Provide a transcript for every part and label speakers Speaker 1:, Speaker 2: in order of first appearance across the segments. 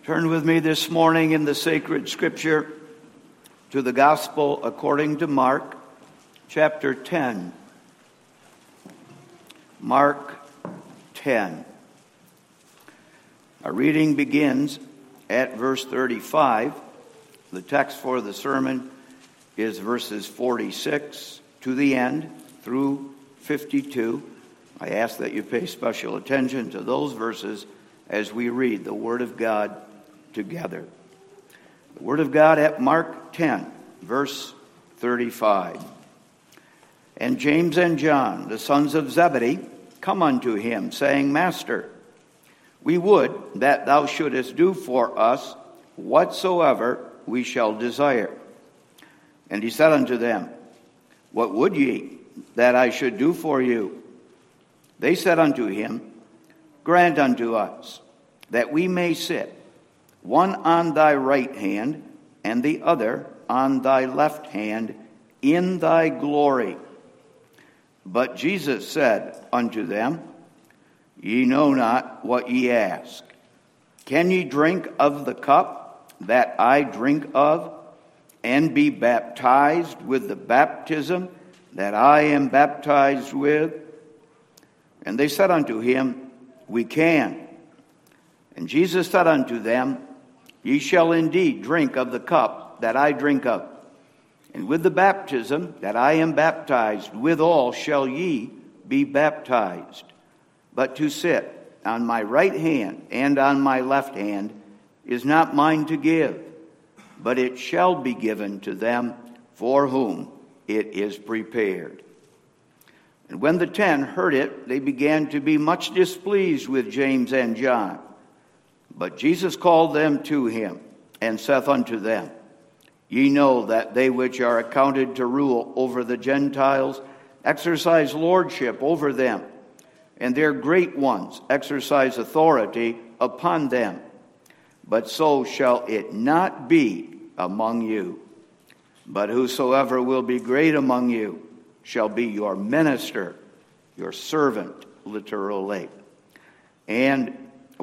Speaker 1: Turn with me this morning in the sacred scripture to the gospel according to Mark, chapter 10. Mark 10. Our reading begins at verse 35. The text for the sermon is verses 46 to the end through 52. I ask that you pay special attention to those verses as we read the Word of God together. The Word of God at Mark 10, verse 35. And James and John, the sons of Zebedee, come unto him, saying, Master, we would that thou shouldest do for us whatsoever we shall desire. And he said unto them, What would ye that I should do for you? They said unto him, Grant unto us that we may sit, one on thy right hand, and the other on thy left hand, in thy glory. But Jesus said unto them, Ye know not what ye ask. Can ye drink of the cup that I drink of, and be baptized with the baptism that I am baptized with? And they said unto him, We can. And Jesus said unto them, Ye shall indeed drink of the cup that I drink of, and with the baptism that I am baptized withal shall ye be baptized. But to sit on my right hand and on my left hand is not mine to give, but it shall be given to them for whom it is prepared. And when the 10 heard it, they began to be much displeased with James and John. But Jesus called them to him, and saith unto them, Ye know that they which are accounted to rule over the Gentiles exercise lordship over them, and their great ones exercise authority upon them. But so shall it not be among you. But whosoever will be great among you shall be your minister, your servant, literally. And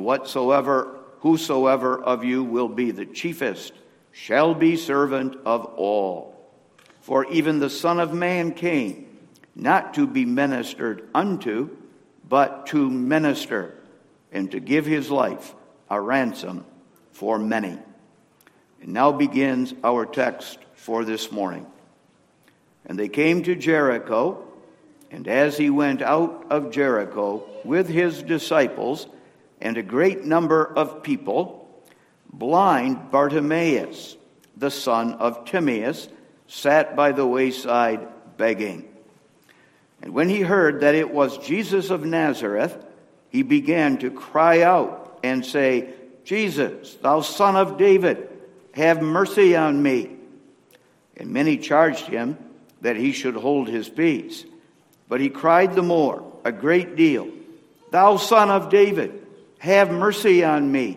Speaker 1: whosoever of you will be the chiefest shall be servant of all. For even the Son of Man came not to be ministered unto, but to minister, and to give his life a ransom for many. And now begins our text for this morning. And they came to Jericho, and as he went out of Jericho with his disciples and a great number of people, blind Bartimaeus, the son of Timaeus, sat by the wayside begging. And when he heard that it was Jesus of Nazareth, he began to cry out and say, Jesus, thou son of David, have mercy on me. And many charged him that he should hold his peace. But he cried the more, a great deal, Thou son of David, have mercy on me.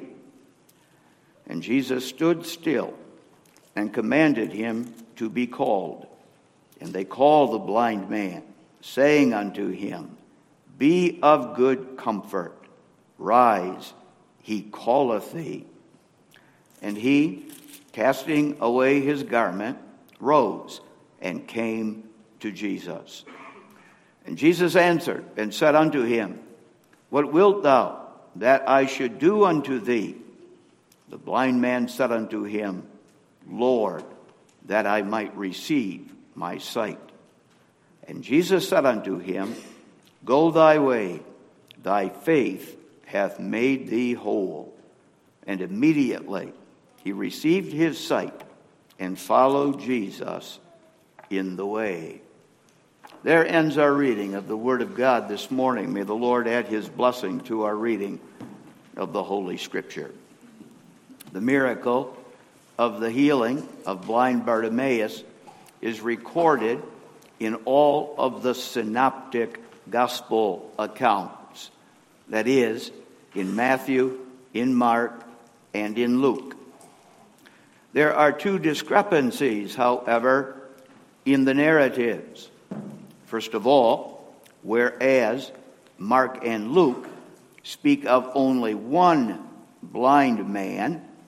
Speaker 1: And Jesus stood still and commanded him to be called. And they called the blind man, saying unto him, Be of good comfort, rise, he calleth thee. And he, casting away his garment, rose and came to Jesus. And Jesus answered and said unto him, What wilt thou that I should do unto thee? The blind man said unto him, Lord, that I might receive my sight. And Jesus said unto him, Go thy way, thy faith hath made thee whole. And immediately he received his sight and followed Jesus in the way. There ends our reading of the Word of God this morning. May the Lord add his blessing to our reading of the Holy Scripture. The miracle of the healing of blind Bartimaeus is recorded in all of the synoptic gospel accounts. That is, in Matthew, in Mark, and in Luke. There are two discrepancies, however, in the narratives. First of all, whereas Mark and Luke speak of only one blind man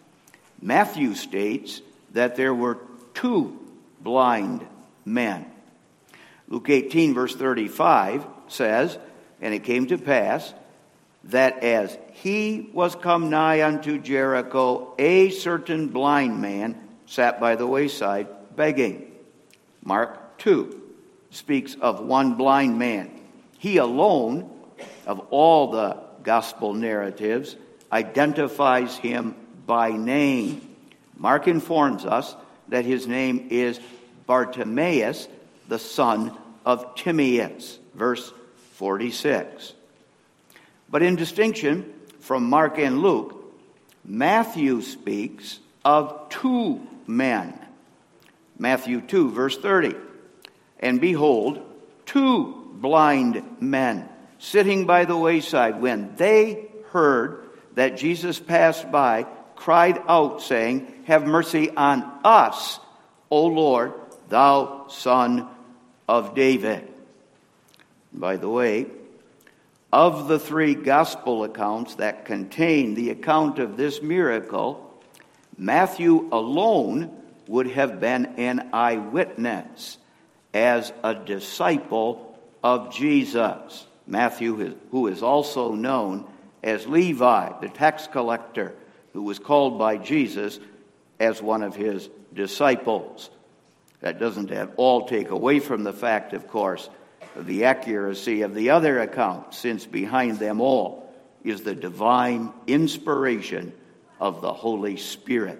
Speaker 1: Matthew states that there were 2 blind men. Luke 18, verse 35 says, "And it came to pass that as he was come nigh unto Jericho, a certain blind man sat by the wayside begging." Mark 2 speaks of one blind man. He alone, of all the gospel narratives, identifies him by name. Mark informs us that his name is Bartimaeus, the son of Timaeus, verse 46. But in distinction from Mark and Luke, Matthew speaks of 2 men. Matthew 2, verse 30. "And behold, 2 blind men sitting by the wayside, when they heard that Jesus passed by, cried out, saying, Have mercy on us, O Lord, thou Son of David." By the way, of the 3 gospel accounts that contain the account of this miracle, Matthew alone would have been an eyewitness as a disciple of Jesus. Matthew, who is also known as Levi, the tax collector, who was called by Jesus as one of his disciples. That doesn't at all take away from the fact, of course, of the accuracy of the other accounts, since behind them all is the divine inspiration of the Holy Spirit.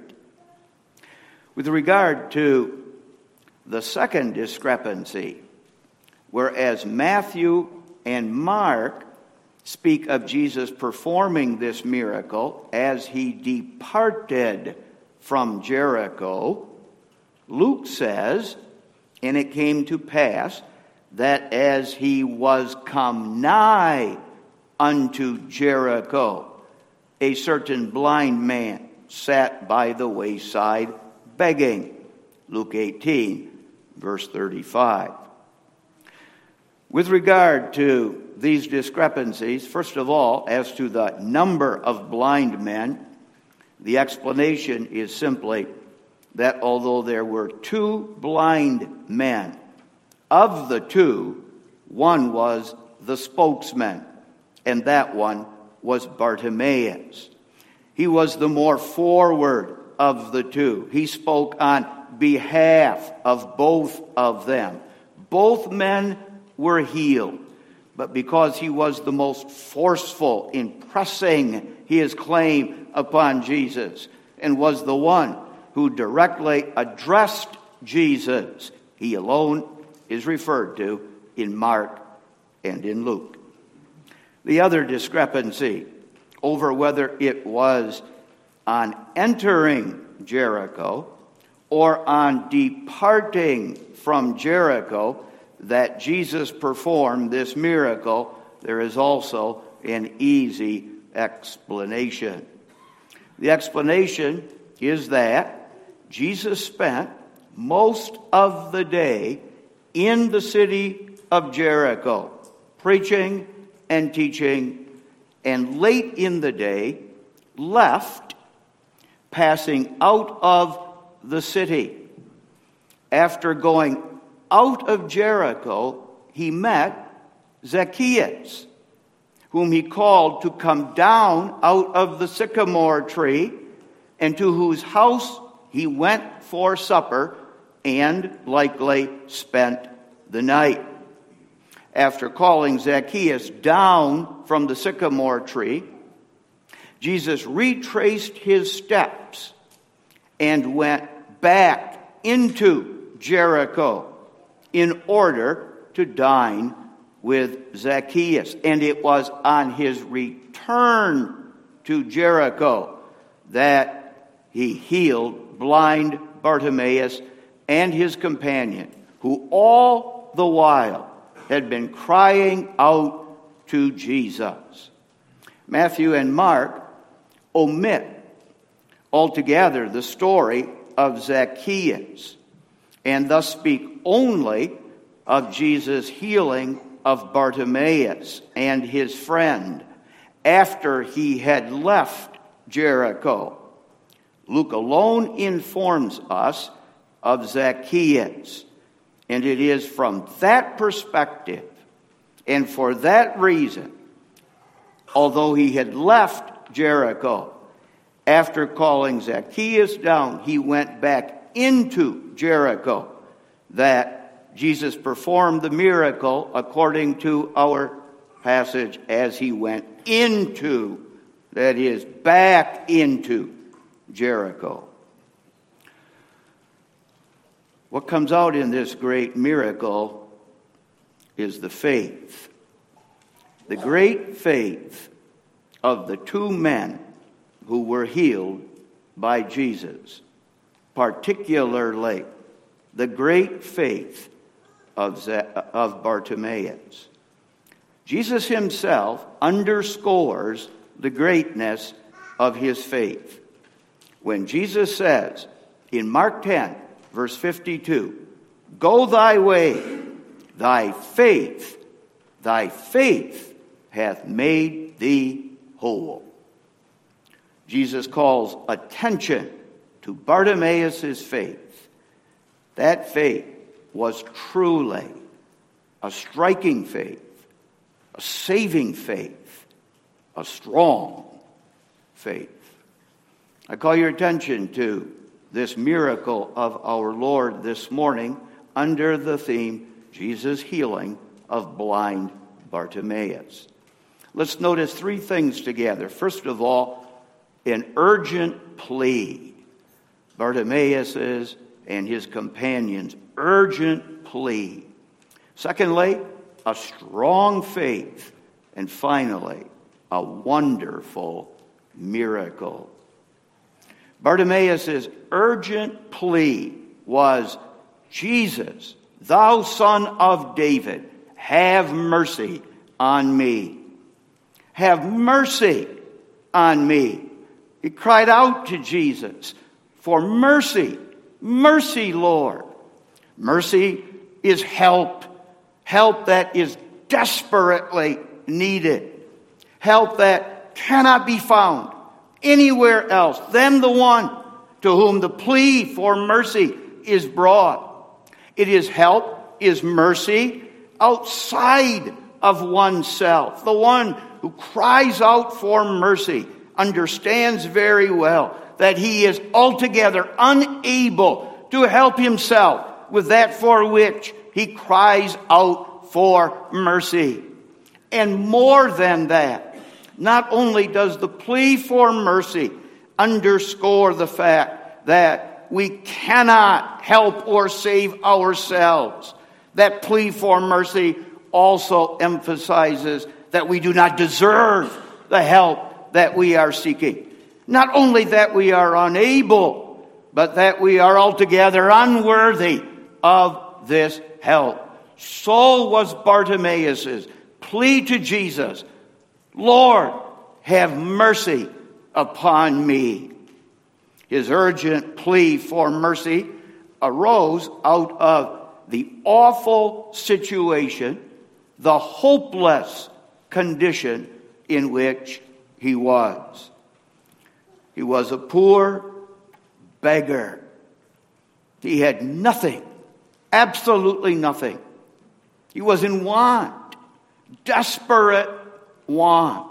Speaker 1: With regard to the second discrepancy, whereas Matthew and Mark speak of Jesus performing this miracle as he departed from Jericho, Luke says, "And it came to pass that as he was come nigh unto Jericho, a certain blind man sat by the wayside begging." Luke 18, verse 35. With regard to these discrepancies, first of all, as to the number of blind men, the explanation is simply that although there were 2 blind men, of the 2, one was the spokesman, and that one was Bartimaeus. He was the more forward of the 2. He spoke on behalf of both of them. Both men were healed, but because he was the most forceful in pressing his claim upon Jesus and was the one who directly addressed Jesus, he alone is referred to in Mark and in Luke. The other discrepancy over whether it was on entering Jericho or on departing from Jericho that Jesus performed this miracle, there is also an easy explanation. The explanation is that Jesus spent most of the day in the city of Jericho, preaching and teaching, and late in the day left, passing out of the city. After going out of Jericho, he met Zacchaeus, whom he called to come down out of the sycamore tree, and to whose house he went for supper and likely spent the night. After calling Zacchaeus down from the sycamore tree, Jesus retraced his steps and went back into Jericho in order to dine with Zacchaeus. And it was on his return to Jericho that he healed blind Bartimaeus and his companion, who all the while had been crying out to Jesus. Matthew and Mark omit altogether the story of Zacchaeus, and thus speak only of Jesus' healing of Bartimaeus and his friend after he had left Jericho. Luke alone informs us of Zacchaeus. And it is from that perspective and for that reason, although he had left Jericho, after calling Zacchaeus down, he went back into Jericho, that Jesus performed the miracle according to our passage as he went into, that is, back into Jericho. What comes out in this great miracle is the faith. The great faith of the two men who were healed by Jesus, particularly the great faith of Bartimaeus. Jesus himself underscores the greatness of his faith. When Jesus says in Mark 10, verse 52, "Go thy way, thy faith hath made thee whole." Jesus calls attention to Bartimaeus' faith. That faith was truly a striking faith, a saving faith, a strong faith. I call your attention to this miracle of our Lord this morning under the theme, Jesus' healing of blind Bartimaeus. Let's notice three things together. First of all, an urgent plea. Bartimaeus' and his companions' urgent plea. Secondly, a strong faith. And finally, a wonderful miracle. Bartimaeus' urgent plea was, "Jesus, thou Son of David, have mercy on me. Have mercy on me." He cried out to Jesus for mercy. Mercy, Lord. Mercy is help. Help that is desperately needed. Help that cannot be found anywhere else than the one to whom the plea for mercy is brought. It is help, is mercy outside of oneself. The one who cries out for mercy understands very well that he is altogether unable to help himself with that for which he cries out for mercy. And more than that, not only does the plea for mercy underscore the fact that we cannot help or save ourselves, that plea for mercy also emphasizes that we do not deserve the help that we are seeking. Not only that we are unable, but that we are altogether unworthy of this help. So was Bartimaeus' plea to Jesus, "Lord, have mercy upon me." His urgent plea for mercy arose out of the awful situation, the hopeless condition in which he was. He was a poor beggar. He had nothing, absolutely nothing. He was in want, desperate want.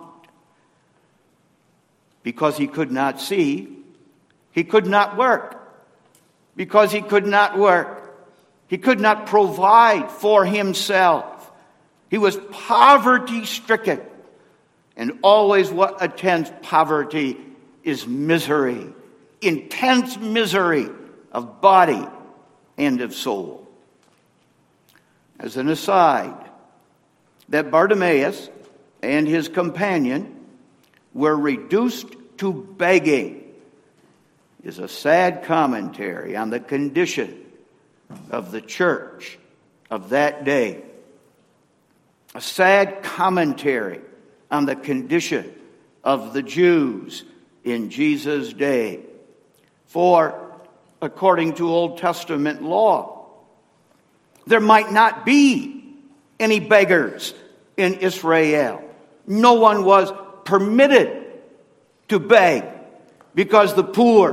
Speaker 1: Because he could not see, he could not work. Because he could not work, he could not provide for himself. He was poverty-stricken. And always what attends poverty is misery, intense misery of body and of soul. As an aside, that Bartimaeus and his companion were reduced to begging is a sad commentary on the condition of the church of that day. A sad commentary on the condition of the Jews in Jesus' day. For, according to Old Testament law, there might not be any beggars in Israel. No one was permitted to beg because the poor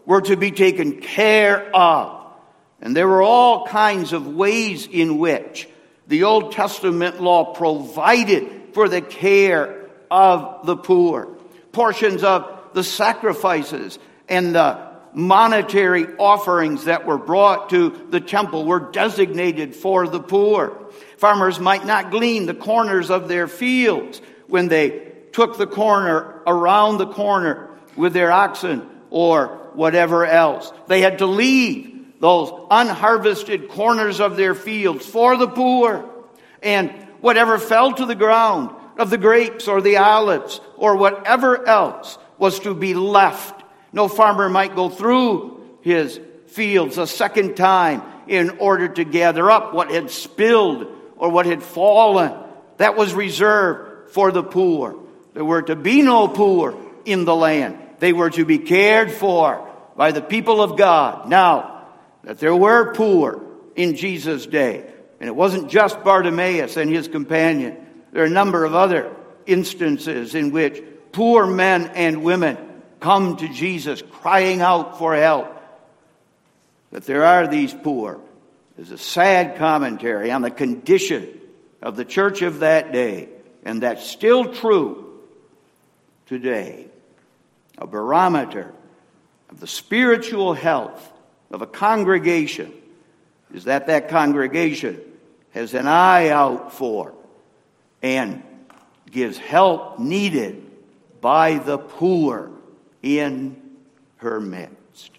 Speaker 1: were to be taken care of. And there were all kinds of ways in which the Old Testament law provided for the care of the poor. Portions of the sacrifices and the monetary offerings that were brought to the temple were designated for the poor. Farmers might not glean the corners of their fields when they took the corner around the corner with their oxen or whatever else. They had to leave those unharvested corners of their fields for the poor. And whatever fell to the ground of the grapes or the olives or whatever else was to be left. No farmer might go through his fields a second time in order to gather up what had spilled or what had fallen. That was reserved for the poor. There were to be no poor in the land. They were to be cared for by the people of God. Now, that there were poor in Jesus' day, and it wasn't just Bartimaeus and his companion. There are a number of other instances in which poor men and women come to Jesus crying out for help. That there are these poor is a sad commentary on the condition of the church of that day, and that's still true today. A barometer of the spiritual health of a congregation is that congregation has an eye out for and gives help needed by the poor in her midst.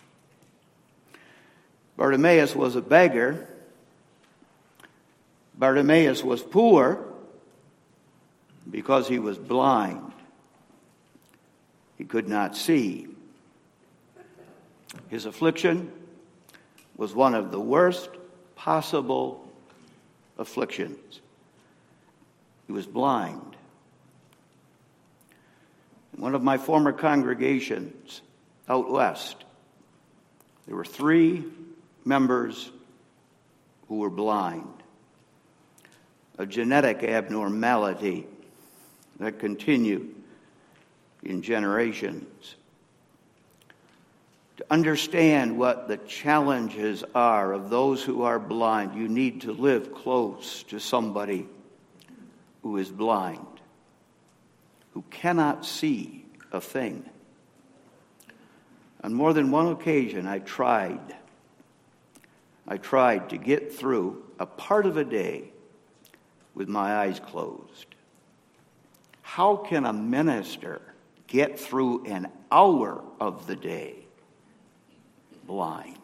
Speaker 1: Bartimaeus was a beggar. Bartimaeus was poor because he was blind. He could not see. His affliction was one of the worst possible afflictions. He was blind. In one of my former congregations out west, there were 3 members who were blind. A genetic abnormality that continued in generations. To understand what the challenges are of those who are blind, you need to live close to somebody who is blind, who cannot see a thing. On more than one occasion, I tried to get through a part of a day with my eyes closed. How can a minister get through an hour of the day blind?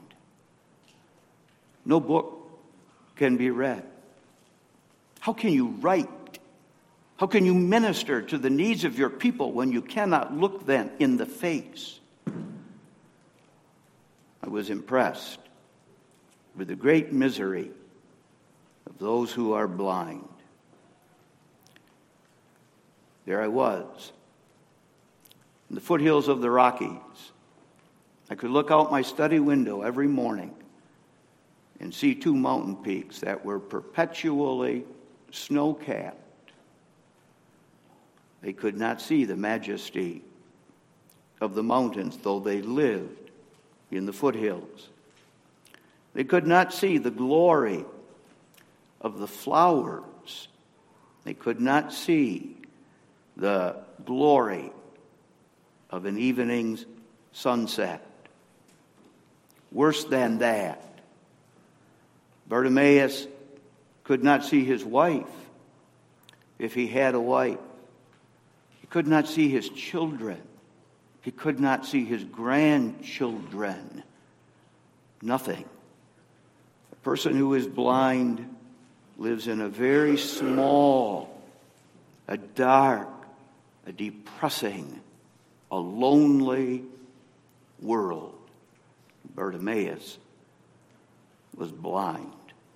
Speaker 1: No book can be read. How can you write? How can you minister to the needs of your people when you cannot look them in the face? I was impressed with the great misery of those who are blind. There I was, in the foothills of the Rockies. I could look out my study window every morning and see 2 mountain peaks that were perpetually snow-capped. They could not see the majesty of the mountains, though they lived in the foothills. They could not see the glory of the flowers. They could not see the glory of an evening's sunset. Worse than that, Bartimaeus could not see his wife if he had a wife. He could not see his children. He could not see his grandchildren. Nothing. A person who is blind lives in a very small, a dark, a depressing, a lonely world. Bartimaeus was blind.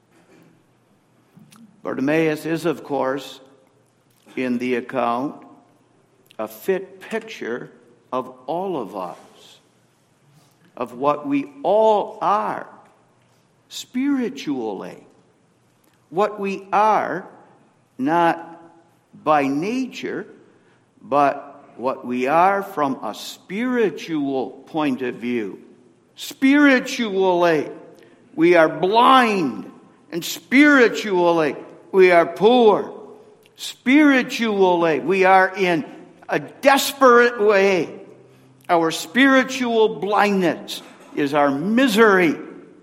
Speaker 1: Bartimaeus is, of course, in the account, a fit picture of all of us, of what we all are spiritually. What we are, not by nature, but what we are from a spiritual point of view. spiritually we are blind, and spiritually we are poor. Spiritually we are in a desperate way. Our spiritual blindness is our misery.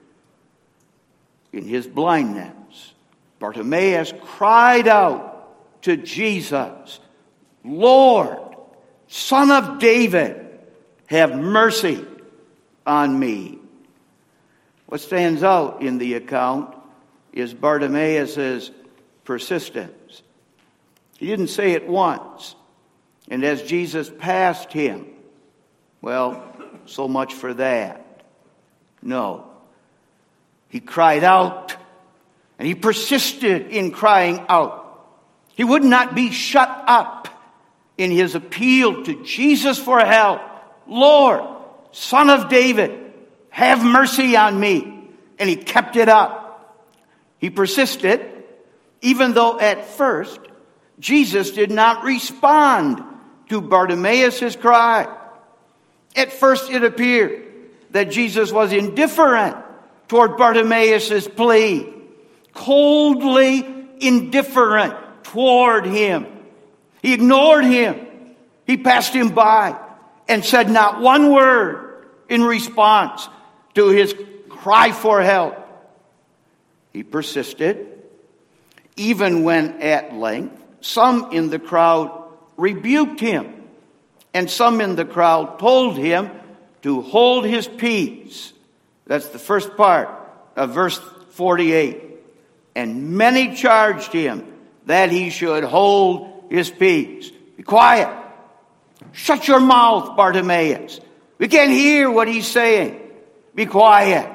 Speaker 1: In his blindness, Bartimaeus cried out to Jesus, Lord, Son of David, have mercy on me. What stands out in the account is Bartimaeus' persistence. He didn't say it once. And as Jesus passed him, well, so much for that. No. He cried out, and he persisted in crying out. He would not be shut up in his appeal to Jesus for help. Lord, Son of David, have mercy on me. And he kept it up. He persisted, even though at first Jesus did not respond to Bartimaeus' cry. At first it appeared that Jesus was indifferent toward Bartimaeus' plea, coldly indifferent toward him. He ignored him. He passed him by and said not one word in response to his cry for help. He persisted, even when at length some in the crowd rebuked him, and some in the crowd told him to hold his peace. That's the first part of verse 48. And many charged him that he should hold his peace. Be quiet. Shut your mouth, Bartimaeus. We can't hear what he's saying. Be quiet.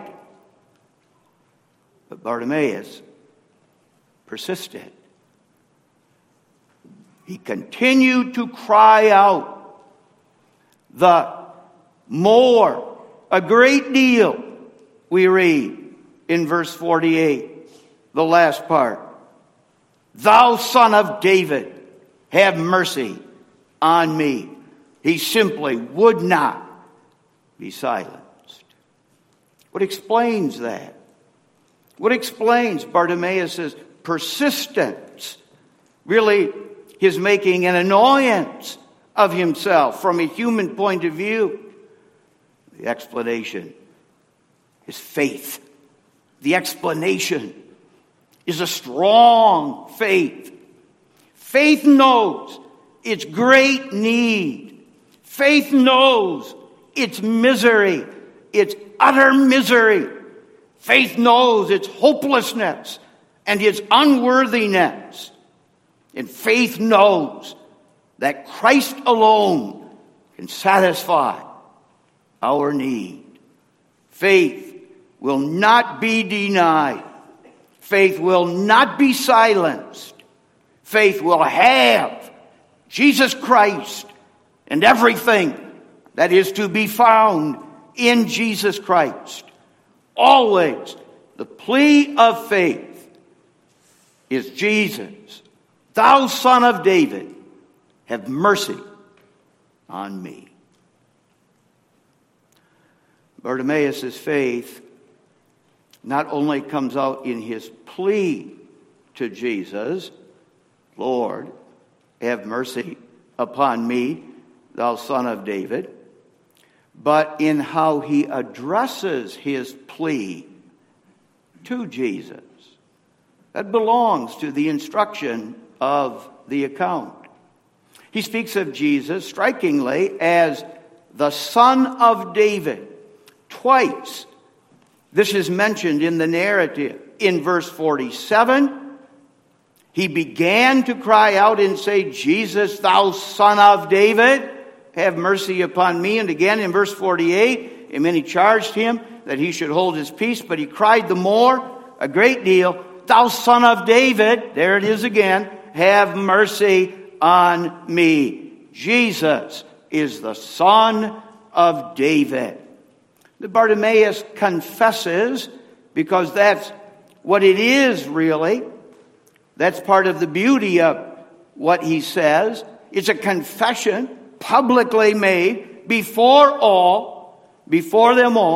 Speaker 1: But Bartimaeus persisted. He continued to cry out. The more, a great deal, we read in verse 48, the last part. Thou Son of David, have mercy on me. He simply would not be silenced. What explains that? What explains Bartimaeus' persistence? Really, his making an annoyance of himself from a human point of view. The explanation is faith. The explanation is a strong faith. Faith knows its great need. Faith knows its misery, its utter misery. Faith knows its hopelessness and its unworthiness. And faith knows that Christ alone can satisfy our need. Faith will not be denied. Faith will not be silenced. Faith will have Jesus Christ and everything that is to be found in Jesus Christ. Always the plea of faith is Jesus, thou Son of David, have mercy on me. Bartimaeus' faith not only comes out in his plea to Jesus, Lord, have mercy upon me, thou Son of David, but in how he addresses his plea to Jesus. That belongs to the instruction of the account. He speaks of Jesus strikingly as the Son of David. Twice this is mentioned in the narrative. In verse 47, he began to cry out and say, Jesus, thou Son of David, have mercy upon me. And again in verse 48, and many charged him that he should hold his peace, but he cried the more, a great deal, thou Son of David, there it is again, have mercy on me. Jesus is the Son of David. The Bartimaeus confesses, because that's what it is really. That's part of the beauty of what he says. It's a confession publicly made before them all,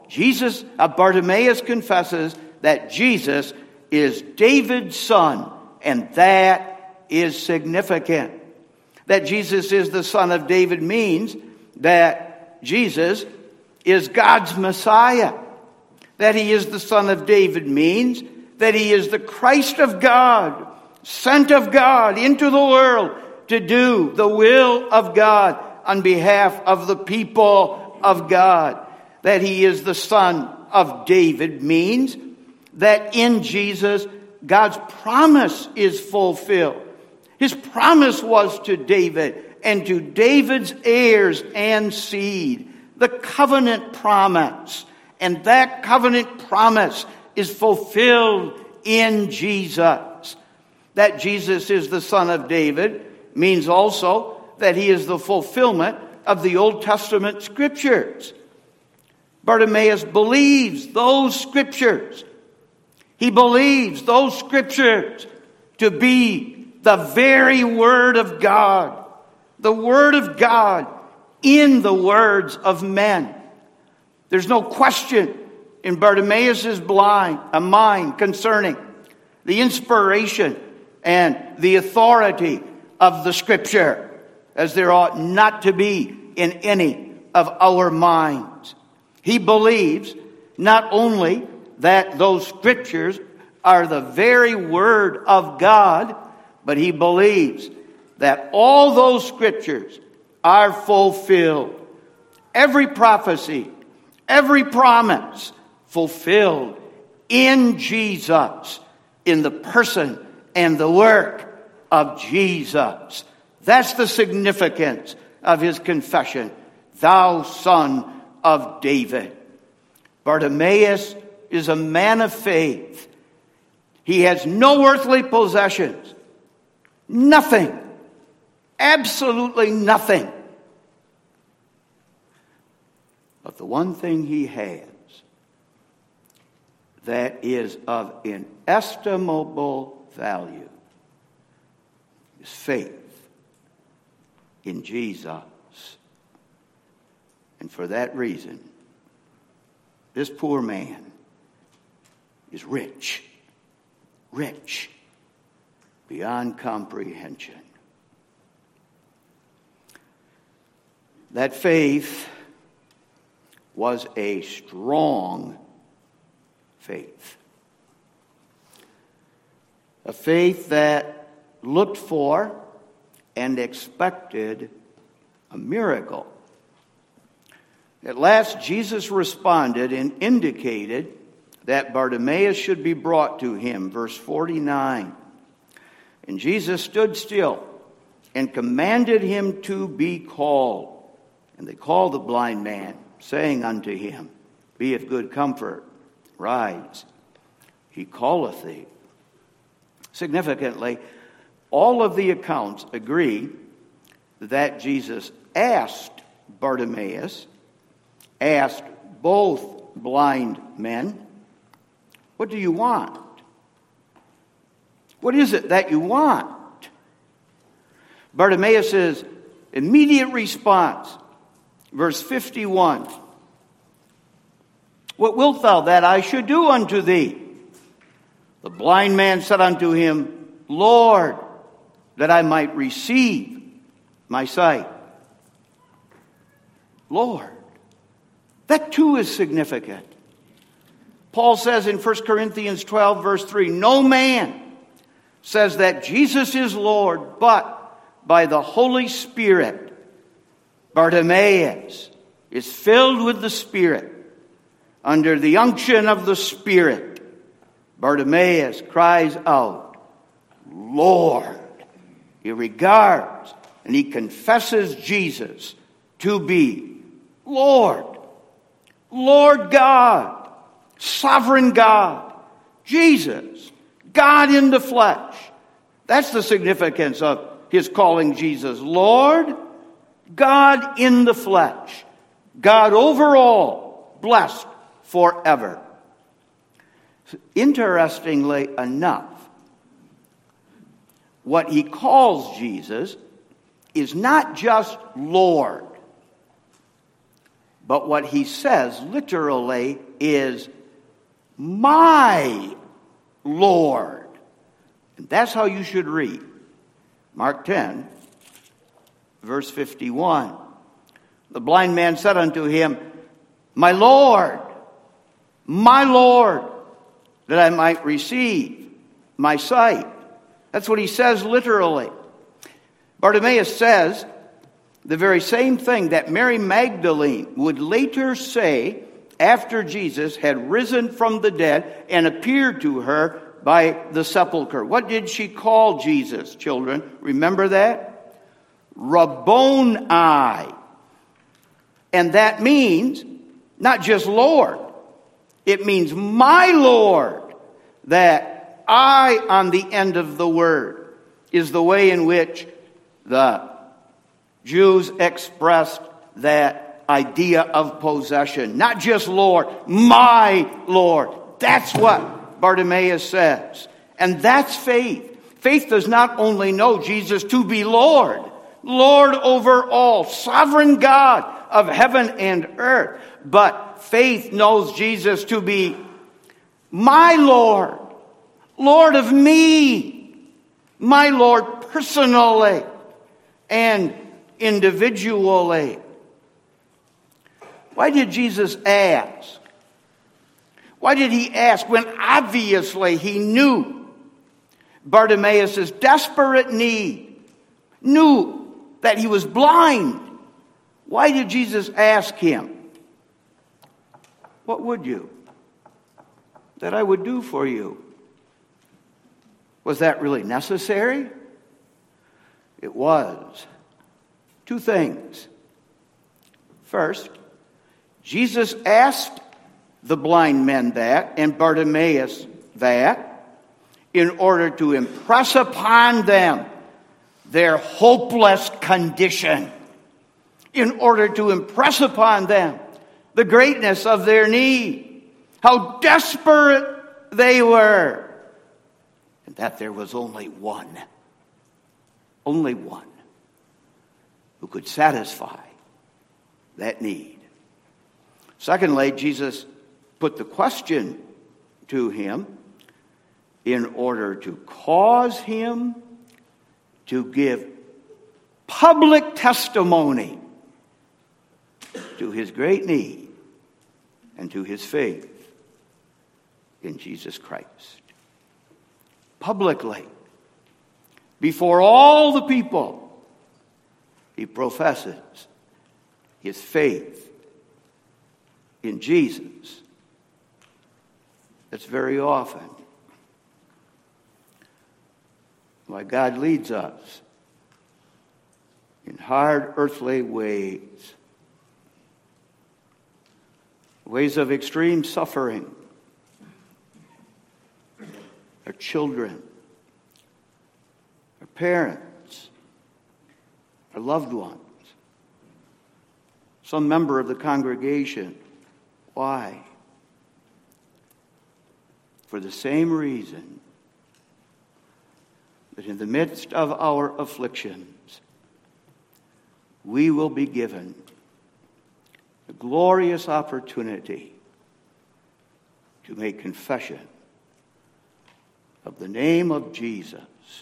Speaker 1: Bartimaeus confesses that Jesus is David's son, and that is significant. That Jesus is the son of David means that Jesus is God's Messiah. That he is the son of David means that he is the Christ of God, sent of God into the world to do the will of God on behalf of the people of God. That he is the son of David means that in Jesus, God's promise is fulfilled. His promise was to David and to David's heirs and seed, the covenant promise. And that covenant promise is fulfilled in Jesus. That Jesus is the son of David means also that he is the fulfillment of the Old Testament scriptures. Bartimaeus believes those scriptures. He believes those scriptures to be the very Word of God. The Word of God in the words of men. There's no question in Bartimaeus' mind concerning the inspiration and the authority of the Scripture, as there ought not to be in any of our minds. He believes not only that those Scriptures are the very Word of God, but he believes that all those Scriptures are fulfilled. Every prophecy, every promise fulfilled in Jesus, in the person and the work of Jesus. That's the significance of his confession, "Thou Son of David." Bartimaeus is a man of faith. He has no earthly possessions. Nothing. Absolutely nothing. But the one thing he has that is of inestimable value is faith in Jesus. And for that reason, this poor man is rich beyond comprehension. That faith was a strong faith. A faith that looked for and expected a miracle. At last, Jesus responded and indicated that Bartimaeus should be brought to him. Verse 49. And Jesus stood still and commanded him to be called. And they called the blind man, saying unto him, Be of good comfort, rise, he calleth thee. Significantly, all of the accounts agree that Jesus asked Bartimaeus, asked both blind men, what do you want? What is it that you want? Bartimaeus' immediate response, verse 51. What wilt thou that I should do unto thee? The blind man said unto him, Lord, that I might receive my sight. Lord. That too is significant. Paul says in 1 Corinthians 12, verse 3, no man says that Jesus is Lord, but by the Holy Spirit. Bartimaeus is filled with the Spirit. Under the unction of the Spirit, Bartimaeus cries out, Lord. He regards and he confesses Jesus to be Lord. Lord God, sovereign God, Jesus, God in the flesh. That's the significance of his calling Jesus Lord, God in the flesh, God over all, blessed forever. Interestingly enough, what he calls Jesus is not just Lord, But what he says literally is, my Lord. And that's how you should read Mark 10, verse 51. The blind man said unto him, my Lord, that I might receive my sight. That's what he says literally. Bartimaeus says the very same thing that Mary Magdalene would later say after Jesus had risen from the dead and appeared to her by the sepulchre. What did she call Jesus, children? Remember that? Rabboni. And that means not just Lord. It means my Lord. That I on the end of the word is the way in which the Jews expressed that idea of possession. Not just Lord, my Lord. That's what Bartimaeus says. And that's faith. Faith does not only know Jesus to be Lord, Lord over all, sovereign God of heaven and earth, but faith knows Jesus to be my Lord, Lord of me, my Lord personally and individually. Why did Jesus ask? Why did he ask when obviously he knew Bartimaeus' desperate need, knew that he was blind? Why did Jesus ask him, what would you that I would do for you? Was that really necessary? It was. Two things. First, Jesus asked the blind men that, and Bartimaeus that, in order to impress upon them their hopeless condition, in order to impress upon them the greatness of their need, how desperate they were, and that there was only one who could satisfy that need. Secondly, Jesus put the question to him in order to cause him to give public testimony to his great need and to his faith in Jesus Christ. Publicly, before all the people, he professes his faith in Jesus. That's very often why God leads us in hard earthly ways of extreme suffering. Our children, our parents, our loved ones, some member of the congregation. Why? For the same reason that in the midst of our afflictions, we will be given a glorious opportunity to make confession of the name of Jesus,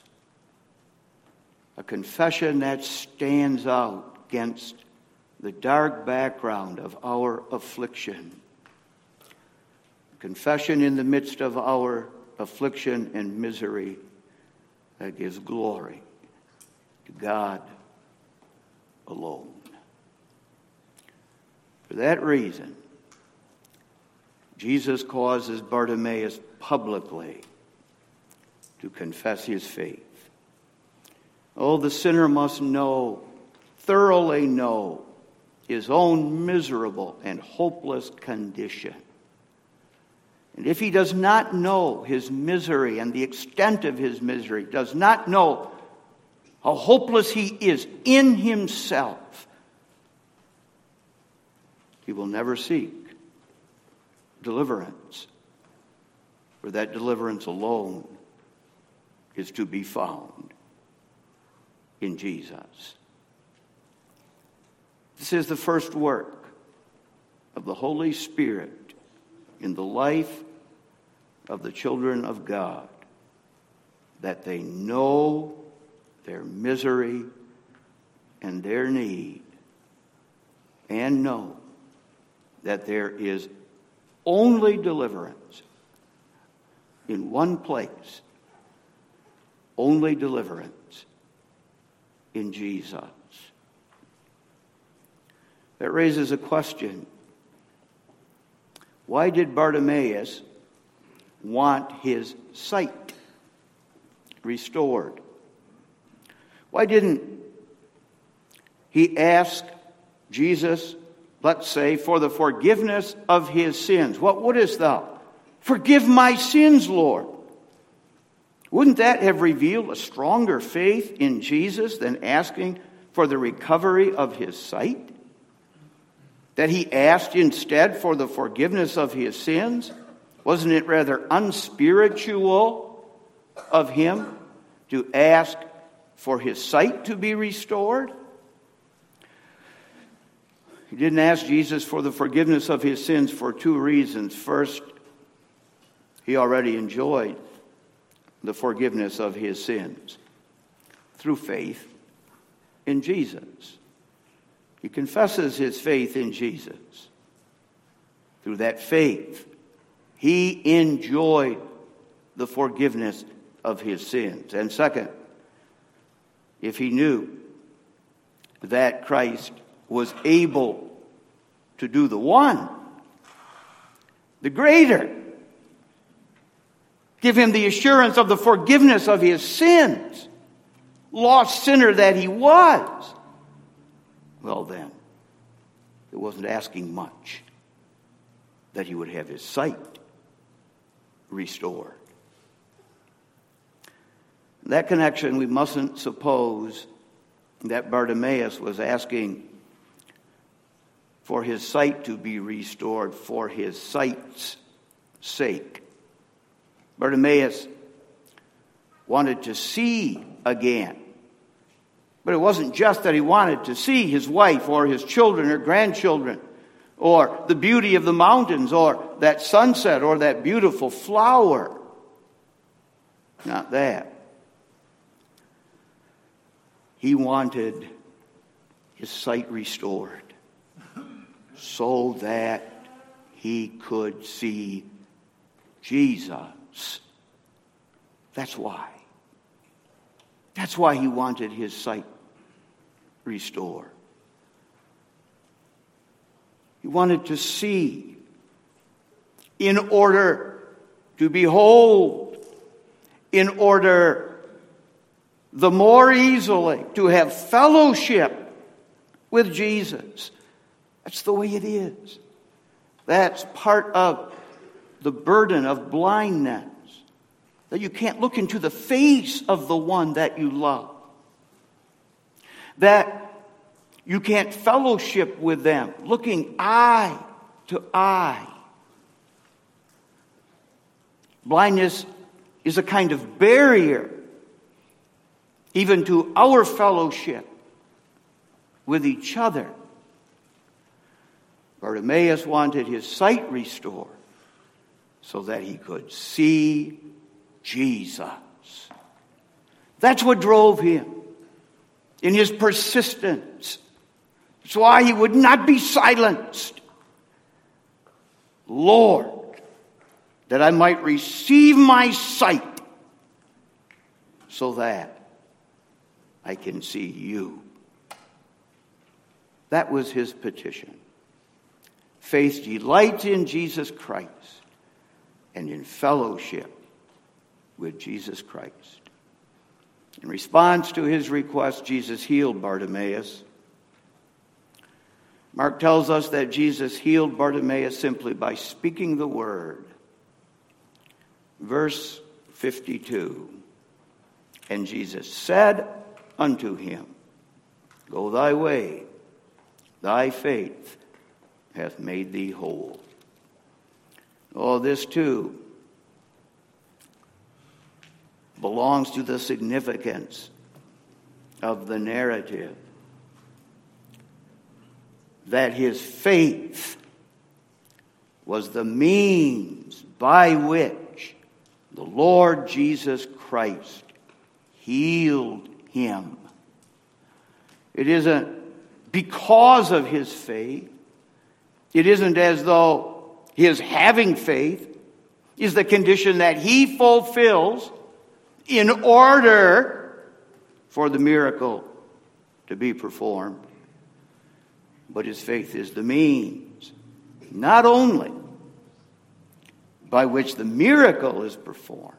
Speaker 1: a confession that stands out against the dark background of our affliction. Confession in the midst of our affliction and misery that gives glory to God alone. For that reason, Jesus causes Bartimaeus publicly to confess his faith. Oh, the sinner must know, thoroughly know, his own miserable and hopeless condition. And if he does not know his misery and the extent of his misery, does not know how hopeless he is in himself, he will never seek deliverance. For that deliverance alone is to be found in Jesus. This is the first work of the Holy Spirit in the life of the children of God, that they know their misery and their need, and know that there is only deliverance in one place, only deliverance in Jesus. That raises a question. Why did Bartimaeus want his sight restored? Why didn't he ask Jesus, let's say, for the forgiveness of his sins? What wouldest thou? Forgive my sins, Lord. Wouldn't that have revealed a stronger faith in Jesus than asking for the recovery of his sight? That he asked instead for the forgiveness of his sins? Wasn't it rather unspiritual of him to ask for his sight to be restored? He didn't ask Jesus for the forgiveness of his sins for two reasons. First, he already enjoyed the forgiveness of his sins through faith in Jesus. He confesses his faith in Jesus. Through that faith, he enjoyed the forgiveness of his sins. And second, if he knew that Christ was able to do the one, the greater, give him the assurance of the forgiveness of his sins, lost sinner that he was, well then, it wasn't asking much that he would have his sight restored. In that connection, we mustn't suppose that Bartimaeus was asking for his sight to be restored for his sight's sake. Bartimaeus wanted to see again. But it wasn't just that he wanted to see his wife or his children or grandchildren or the beauty of the mountains or that sunset or that beautiful flower. Not that. He wanted his sight restored so that he could see Jesus. That's why. That's why he wanted his sight restored. He wanted to see in order to behold, in order the more easily to have fellowship with Jesus. That's the way it is. That's part of the burden of blindness, that you can't look into the face of the one that you love, that you can't fellowship with them, looking eye to eye. Blindness is a kind of barrier even to our fellowship with each other. Bartimaeus wanted his sight restored so that he could see Jesus. That's what drove him in his persistence. That's why he would not be silenced. Lord, that I might receive my sight so that I can see you. That was his petition. Faith delights in Jesus Christ and in fellowship with Jesus Christ. In response to his request, Jesus healed Bartimaeus. Mark tells us that Jesus healed Bartimaeus simply by speaking the word. Verse 52. And Jesus said unto him, Go thy way, thy faith hath made thee whole. Oh, this too belongs to the significance of the narrative. That his faith was the means by which the Lord Jesus Christ healed him. It isn't because of his faith. It isn't as though his having faith is the condition that he fulfills in order for the miracle to be performed. But his faith is the means, not only by which the miracle is performed,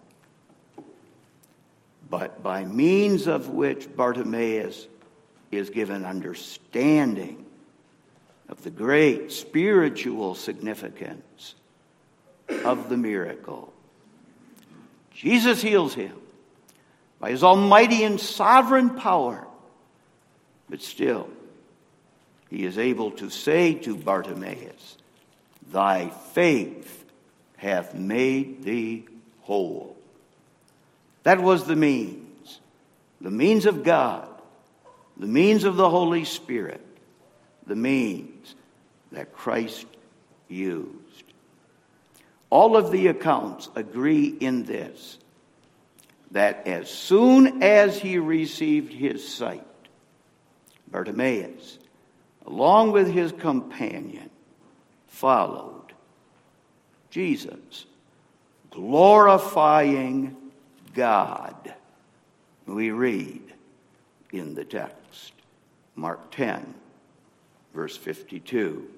Speaker 1: but by means of which Bartimaeus is given understanding of the great spiritual significance of the miracle. Jesus heals him by his almighty and sovereign power, but still he is able to say to Bartimaeus, "Thy faith hath made thee whole." That was the means of God, the means of the Holy Spirit, the means that Christ used. All of the accounts agree in this, that as soon as he received his sight, Bartimaeus, along with his companion, followed Jesus, glorifying God. We read in the text, Mark 10, verse 52.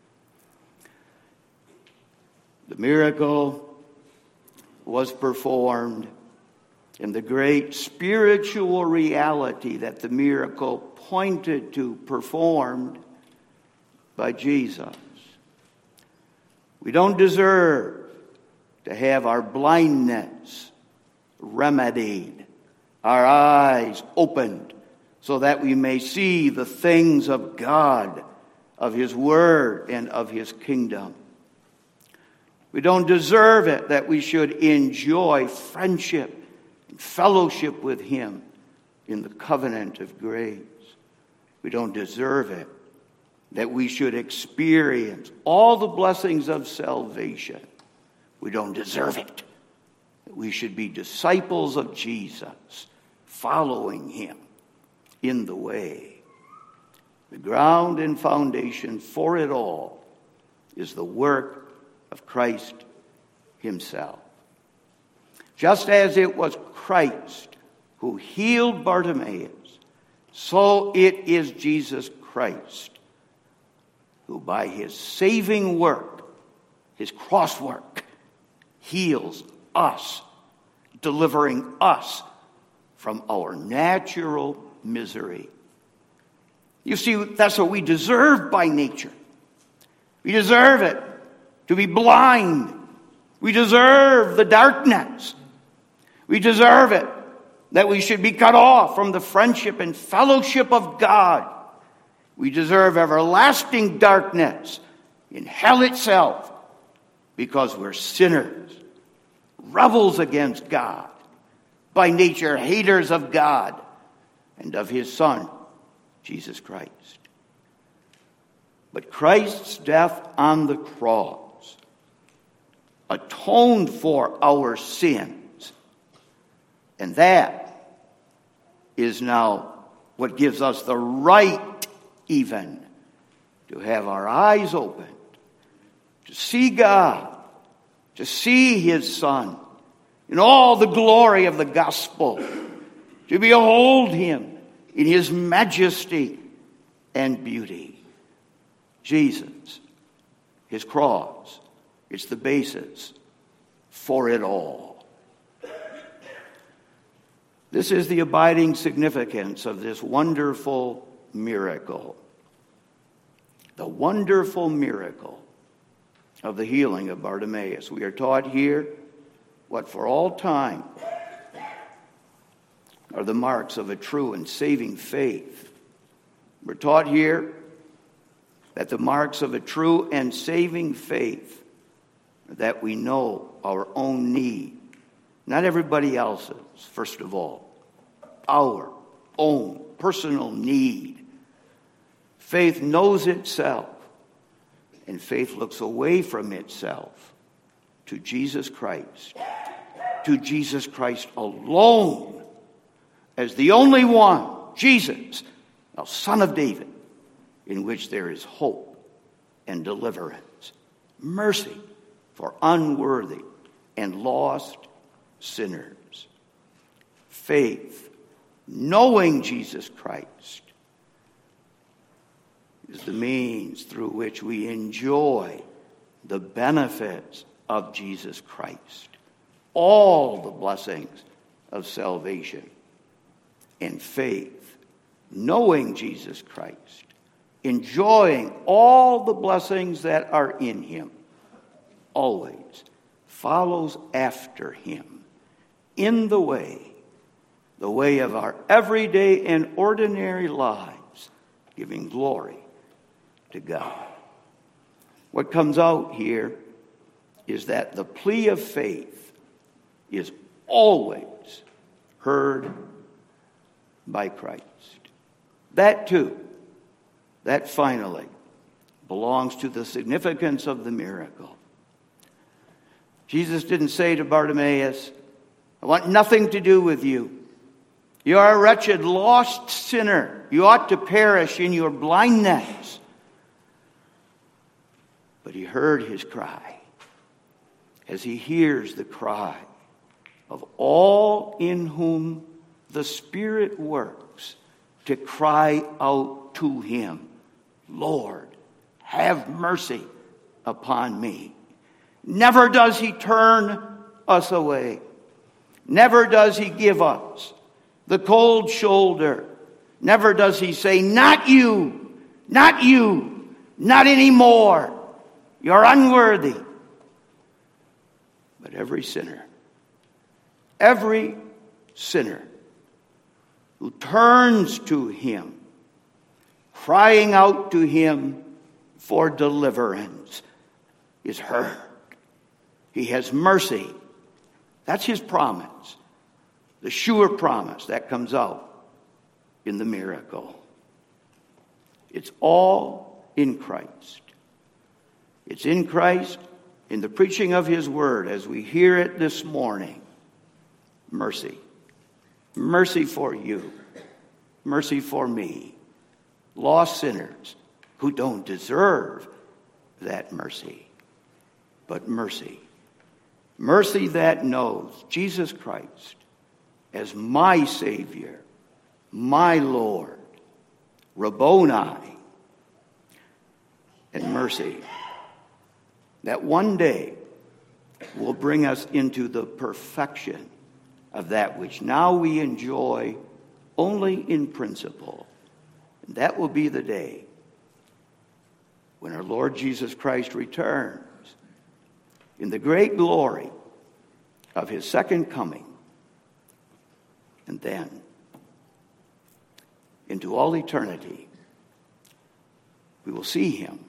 Speaker 1: The miracle was performed, and the great spiritual reality that the miracle pointed to performed by Jesus. We don't deserve to have our blindness remedied, our eyes opened, so that we may see the things of God, of his word, and of his kingdom. We don't deserve it that we should enjoy friendship and fellowship with him in the covenant of grace. We don't deserve it that we should experience all the blessings of salvation. We don't deserve it that we should be disciples of Jesus, following him in the way. The ground and foundation for it all is the work of Christ himself. Just as it was Christ who healed Bartimaeus, so it is Jesus Christ who by his saving work, his cross work, heals us, delivering us from our natural misery. You see, that's what we deserve by nature. We deserve it to be blind. We deserve the darkness. We deserve it that we should be cut off from the friendship and fellowship of God. We deserve everlasting darkness in hell itself because we're sinners, rebels against God, by nature haters of God and of his Son, Jesus Christ. But Christ's death on the cross atoned for our sins. And that is now what gives us the right even to have our eyes opened, to see God, to see his Son in all the glory of the gospel, to behold him in his majesty and beauty. Jesus, his cross, it's the basis for it all. This is the abiding significance of this wonderful miracle. The wonderful miracle of the healing of Bartimaeus. We are taught here what for all time are the marks of a true and saving faith. We're taught here that the marks of a true and saving faith are that we know our own need, not everybody else's, first of all, our own personal need. Faith knows itself and faith looks away from itself to Jesus Christ alone, as the only one, Jesus, the Son of David, in which there is hope and deliverance, mercy for unworthy and lost sinners. Faith, knowing Jesus Christ, is the means through which we enjoy the benefits of Jesus Christ, all the blessings of salvation. And faith, knowing Jesus Christ, enjoying all the blessings that are in him, always follows after him in the way of our everyday and ordinary lives, giving glory to God. What comes out here is that the plea of faith is always heard by Christ. That too, that finally belongs to the significance of the miracle. Jesus didn't say to Bartimaeus, I want nothing to do with you. You are a wretched, lost sinner. You ought to perish in your blindness. But he heard his cry, as he hears the cry of all in whom the Spirit works to cry out to him, Lord, have mercy upon me. Never does he turn us away. Never does he give us the cold shoulder. Never does he say, not you, not you, not anymore. You're unworthy. But every sinner who turns to him, crying out to him for deliverance, is heard. He has mercy. That's his promise. The sure promise that comes out in the miracle. It's all in Christ. It's in Christ, in the preaching of his word, as we hear it this morning. Mercy. Mercy for you. Mercy for me. Lost sinners who don't deserve that mercy. But mercy. Mercy that knows Jesus Christ as my Savior, my Lord, Rabboni. And mercy that one day will bring us into the perfection of that which now we enjoy only in principle. And that will be the day when our Lord Jesus Christ returns in the great glory of his second coming. And then, into all eternity, we will see him,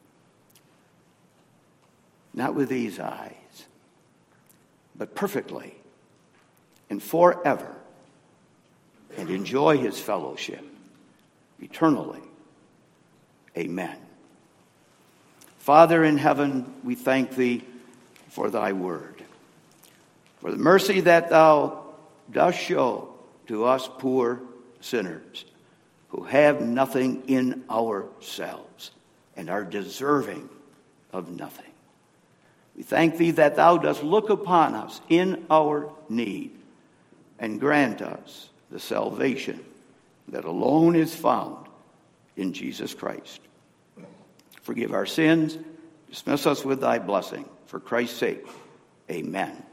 Speaker 1: not with these eyes, but perfectly and forever, and enjoy his fellowship eternally. Amen. Father in heaven, we thank thee for thy word, for the mercy that thou dost show to us poor sinners who have nothing in ourselves and are deserving of nothing. We thank thee that thou dost look upon us in our need and grant us the salvation that alone is found in Jesus Christ. Forgive our sins. Dismiss us with thy blessing. For Christ's sake, amen.